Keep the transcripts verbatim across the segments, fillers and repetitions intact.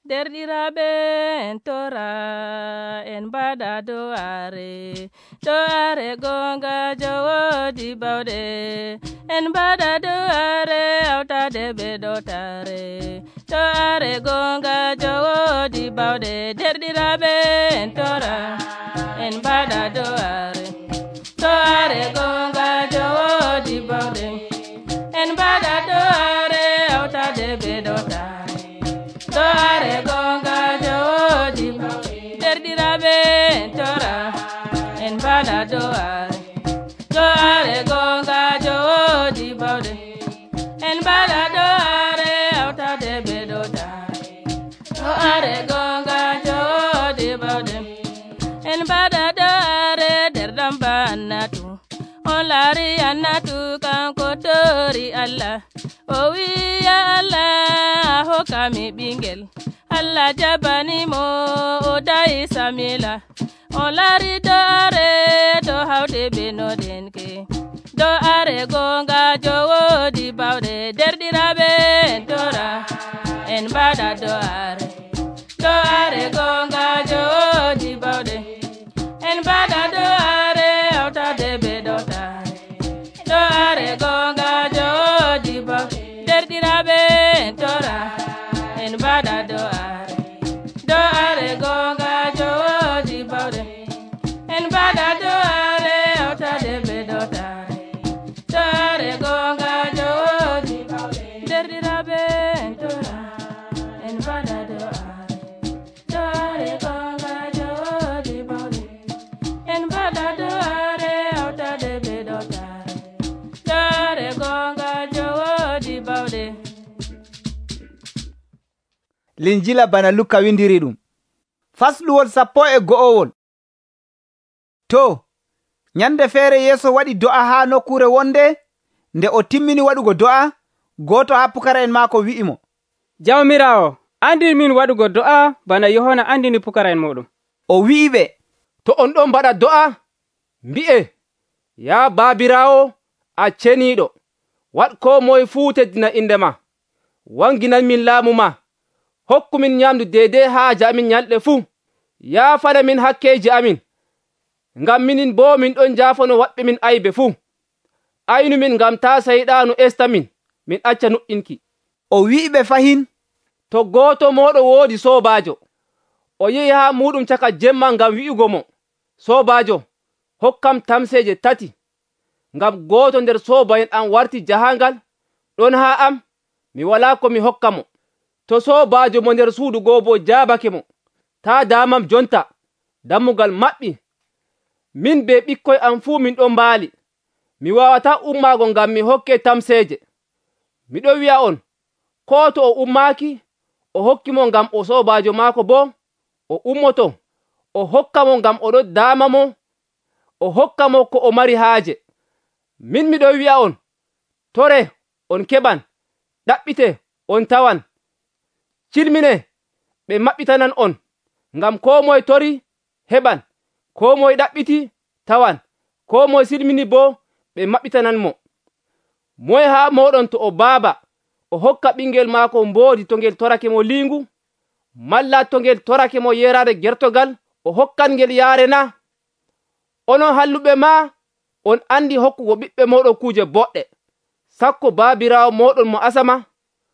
Derɗiraɓe en tora en mbaɗa do'are do'are gonga jowodi bawɗe en mbaɗa do'are hawtade ɓe ɗotare do'are gonga jowodi bawɗe derɗiraɓe en tora en mbaɗa do'are do'are gonga jowodi bawɗe en mbaɗa do'are hawtade ɓe ɗotare do'are gonga jowodi bawɗe derɗiraɓe en tora en mbaɗa do'are do'are gonga jowodi bawɗe en mbaɗa do'are hawtade ɓe ɗotare do'are gonga jowodi bawɗe en mbaɗa do'are derɗam ba annatu on laari annatu kanko tori Allah o wiya Allah hokkami ɓingel Allah jabanimo o dayi Samila on laari do'are to hawde ɓe nodenke do'are gonga jowodi bawɗe derɗiraɓe en tora en mbaɗa do'are do'are gonga jowodi bawɗe en mbaɗa do'are hawtade ɓe ɗotare do'are gonga jowodi bawɗe derɗiraɓe en tora en mbaɗa do'are do'are gonga jowodi bawɗe en mbaɗa do'are hawtade ɓe ɗotare do'are gonga jowodi bawɗe derɗiraɓe en tora en mbaɗa do'are do'are gonga jowodi bawɗe en mbaɗa do'are hawtade ɓe ɗotare do'are gonga jowodi bawɗe. Linjila bana Luka windiri ɗum. Fasluwol sappo e go'owol. To, nyande feere Yeesu waɗi do'a haa nokkure wonde, nde o timmini waɗugo do'a, goto haa pukara'en maako wi'i mo, Jawmirawo, andin min waɗugo do'a bana Yohana andini pukara'en moɗon. O wi'i ɓe, to on ɗon mbaɗa do'a, mbi'e, ya Baabirawo, a ceniiɗo, waɗ ko moye fuu teddina inde ma, wanginan min laamu ma, hokku min nyamdu deydey haaje amin nyalɗe fuu, yaafana min hakkeji amin, ngam minin bo min ɗon jaafano waɓɓe min aybe fuu. Aynu min ngam ta sayɗaanu esta min, min acca nuɗɗinki. O wi'i ɓe fahin, to gooto moɗo woodi soobaajo, o yehi haa muɗum caka jemma ngam wi'ugo mo, soobaajo, hokkam tamseeje tati, ngam gooto nder soobayen am warti jahangal, ɗon haa am, mi walaa ko mi hokka mo. To soobaajo mo nder suudu goo bo jaabake mo, taa daamam jonta, dammugal maɓɓi. Min be ɓikkoy am fuu min ɗon mbaali, mi waawataa ummaago ngam mi hokke tamseeje. Miɗo wi'a on, ko to o ummaaki, o hokki mo ngam o soobaajo maako bo, o ummoto, o hokka mo ngam oɗo daama mo, o hokka mo ko o mari haaje. Min miɗo wi'a on, tore, on keɓan, ɗaɓɓite, on tawan, cilmine, ɓe maɓɓitanan on, ngam ko moye tori, heɓan, ko moye ɗaɓɓiti, tawan, ko moye silmini bo, ɓe maɓɓitanan mo. Moye haa moɗon to o baaba, o hokka ɓingel maako mboodi to ngel torake mo liingu, malla to ngel torake mo yerade gertogal, o hokkan ngel yaare na? Onon halluɓe ma, on andi hokkugo ɓiɓɓe moɗon kuje boɗɗe, sakko Baabirawo moɗon mo asama,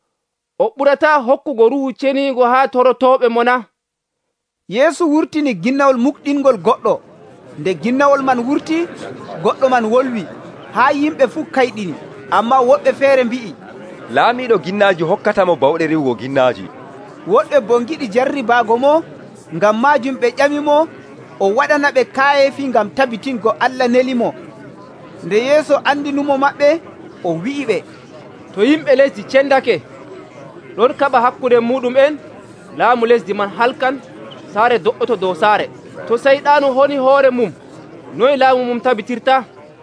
o ɓurata hokkugo ruhu ceniigo haa torotoɓe mo na? Yeesu wurtini ginnawol mukɗingol goɗɗo. Nde ginnawol man wurti, goɗɗo man wolwi, haa yimɓe fuu kayɗini, amma woɓɓe feere mbi'i, laamiɗo ginnaji hokkatamo bawɗe riwugo ginnaji. Woɗɓe bo giɗi jarribaago mo, ngam majum ɓe ƴamimo o waɗana ɓe kaayefi ngam tabitingo Allah nelimo. Nde Yeesu andinumo maɓɓe, o wi'i ɓe, to yimɓe lesdi cendake, ɗon kaɓa hakkude muɗum'en, laamu lesdi man halkan, saare do'oto dow saare. To sayɗaanu honi hoore mum, noy laamu mum tabitirta?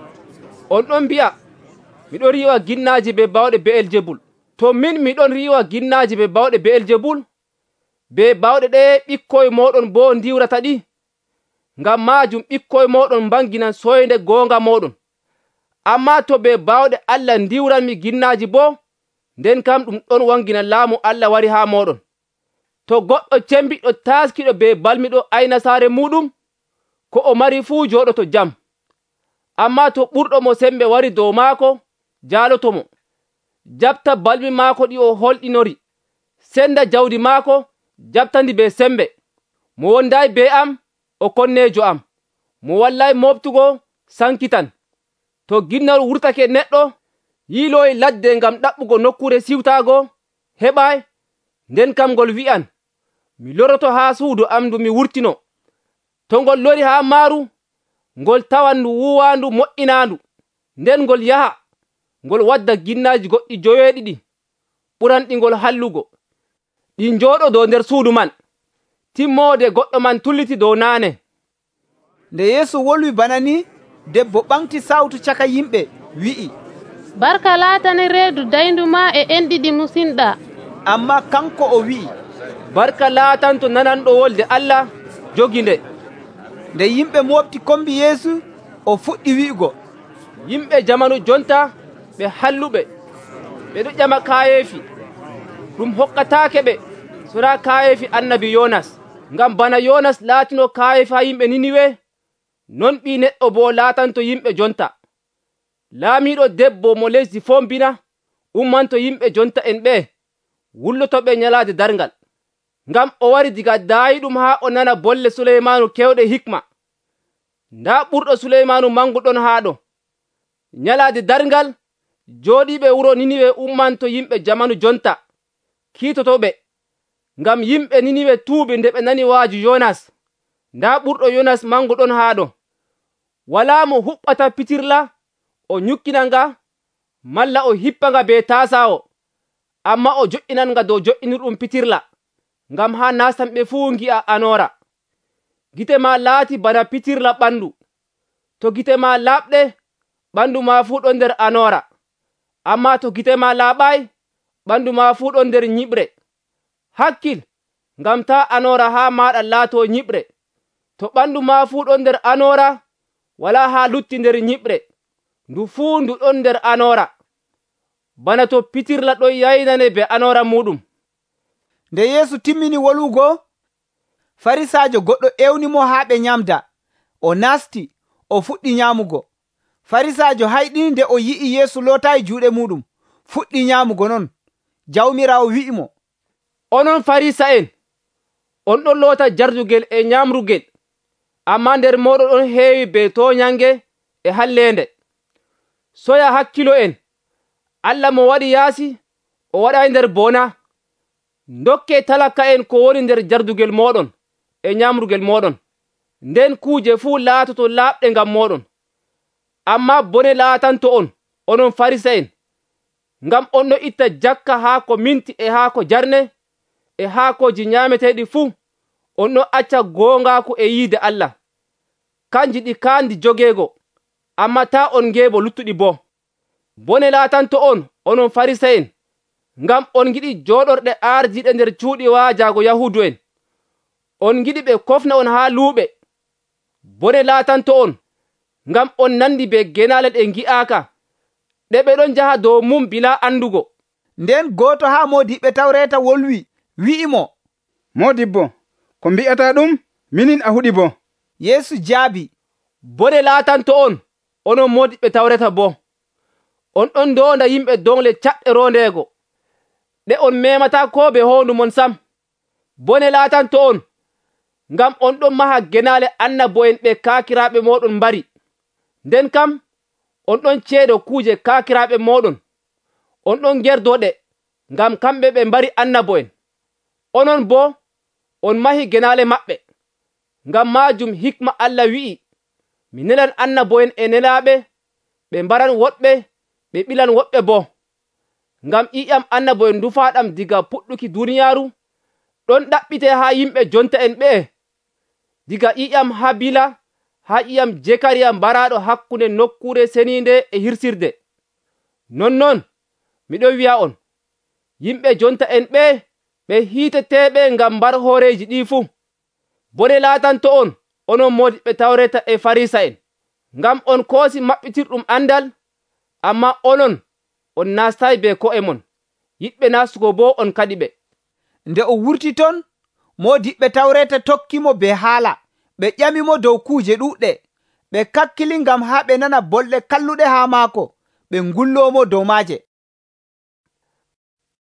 On ɗon mbi'a, miɗon riiwa ginnaji be bawɗe Be'eljebul. To min miɗon riiwa ginnaji be bawɗe Be'eljebul, be bawɗe ɗe ɓikkoye moɗon bo ndiwrata ɗi, ngam majum ɓikkoye moɗon banginan soyde goonga moɗon. Amma to be bawɗe Allah ndiwranmi ginnaji bo, nden kam ɗum ɗon wangina laamu Allah wari haa moɗon. to goɗɗo cembiɗɗo taskiɗo be balmiɗo aynasare muɗum ko o mari fuu joɗoto jam, amma to ɓurɗo mo sembe wari dow maako jalotomo, jabta balmi maako ɗi o holɗinori, senda jawdi maako jabtandi be sembe. Mo wondayi be am o konnejo am, mo wallayi moftugo sankitan. To ginnaru wurtake neɗɗo yiiloyi ladde ngam ɗaɓɓugo nokkure siwtago heɓay, nden kam ngol wi'an, mi loroto ha suudu am ndu mi wurtino. To ngol lori ha maaru, ngol tawan ndu wuwandu moƴƴinandu, nden ngol yaha ngol wadda ginnaji goɗɗi joweeɗiɗi ɓuranɗi ngol hallugo, ɗi njooɗo dow nder suudu man. Timmode goɗɗo man tulliti dow naane. Nde Yeesu wolwi bana ni, debbo ɓamti sawtu caka yimɓe wi'i, barka laatani reedu dayndu ma e enɗiɗi musinɗa. Amma kanko o wi'i, barka laatanto nananɗo wolde Allah joginde. Nde yimɓe mofti kombi Yeesu, o fuɗɗi wi'ugo, yimɓe jamanu jonta ɓe halluɓe, ɓe ɗo ƴama kayeefi. Ɗum hokkataake ɓe sona kayeefi annabi Yonas, ngam bana Yonas laatino kayeefi ha yimɓe Niniwe, non ɓi neɗɗo bo laatanto yimɓe jonta. Laamiɗo debbo mo lesdi fombina ummanto yimɓe jonta en ɓe wullotoɓe nyalaade darngal, ngam o wari diga daayiɗum ha o nana bolle Suleymanu kewɗe hikma. Nda ɓurɗo Suleymanu manguɗon haɗo. Nyalaade darngal jooɗiɓe wuro Niniwe ummanto yimɓe jamanu jonta kiitotoɓe, ngam yimɓe Niniwe tuubi nde ɓe nani waaju Yonas. Nda ɓurɗo Yonas manguɗon haɗo. Wala mo huɓɓata pitirla o nyukkinanga, malla o hippanga be tasawo, amma o jo'inanga dow jo'inirɗum pitirla, ngam ha nasamɓe fuu ngi'a anora. Gite ma laati bana pitirla ɓandu. To gite ma laaɓɗe, ɓandu ma fuu ɗon nder anora, amma to gite ma laaɓay, ɓandu ma fuu ɗon nder nyiɓre. Hakkil, ngam ta anora ha maɗa laato nyiɓre. To ɓandu ma fuu ɗon nder anora, wala ha lutti nder nyiɓre, ndu fuu ndu ɗon nder anora, bana to pitirla ɗon yaynane be anora muɗum. Nde Yeesu timmini wolugo, Farisajo goɗɗo ewnimo haa ɓe nyamda. O nasti, o fuɗɗi nyamugo. Farisajo hayɗini nde o yi'i Yeesu lootayi juuɗe muɗum, fuɗɗi nyamugo non. Jawmirawo wi'imo, onon Farisa'en, on ɗon loota jardugel e nyamrugel, amma nder moɗon ɗon heewi be toñange e hallende. Soya hakkilo en, Allah mo waɗi yaasi o waɗay nder bona. Dokke talaka en ko woni nder jardugel moɗon e nyamrugel moɗon, nden kuuje fuu laatoto laaɓɗe ngam moɗon. Amma bone laatanto on, onon Farisa'en, ngam on ɗo itta jakka haako minti e haako jarne e haakoji nyaameteeɗi fuu, on ɗo acca goongaaku e yiide Allah. Kanji ɗi kaandi jogeego, amma ta on ngeebo luttuɗi bo. Bone laatanto on, onon Farisa'en, ngam on giɗi jooɗorɗe aardiiɗe nder cuuɗi waajaago Yahudu en. On giɗi ɓe kofna on haa luuɓe. Bone laatanto on, ngam on nandi be genaale ɗe ngi'aaka, ɗe ɓe ɗon njaha dow mum bila andugo. Nden gooto haa moodiɓɓe tawreta wolwi, wi'imo, Moodibbo, ko mbi'ata ɗum, minin a huɗi bo. Yeesu jaabi, bone laatanto on, onon moodiɓɓe tawreta bo. On ɗon doonda yimɓe dongle caɗɗe rondeego, ɗe on memata ko be hoondu mon sam. Bone laatanto on, ngam on ɗon maha genaale annabo'en ɓe kaakiraaɓe moɗon mbari. Nden kam, on ɗon ceedo kuuje kaakiraaɓe moɗon. On ɗon gerdoɗe, ngam kamɓe ɓe mbari annabo'en. Onon bo, on mahi genaale maɓɓe. Ngam majum hikma Allah wi'i, mi nelan annabo'en e nelaaɓe, ɓe mbaran woɗɓe, ɓe ɓilan woɓɓe bo. Ngam ƴiƴam annabo'en ndufaɗam diga puɗɗuki duniyaaru, ɗon ɗaɓɓite ha yimɓe jonta en ɓe, diga ƴiƴam Habila ha ƴiƴam Jekariya mbaraɗo hakkunde nokkure seninde e hirsirde. Nonnon, miɗo wi'a on, yimɓe jonta en ɓe, ɓe hiiteteɓe ngam mbar hooreji ɗi fuu. Bone laatanto on, onon modiɓɓe tawreta e Farisa'en, ngam on koosi maɓɓitirɗum andal, amma onon on nastayi be ko'e mon, yiɗɓe nastugo bo on kadi ɓe. Nde o wurti ton, Modiɓɓe tawreta tokkimo be haala, ɓe ƴamimo dow kuuje ɗuɗɗe, ɓe kakkili ngam haa ɓe nana bolɗe kalluɗe haa maako, ɓe ngullomo dow maaje.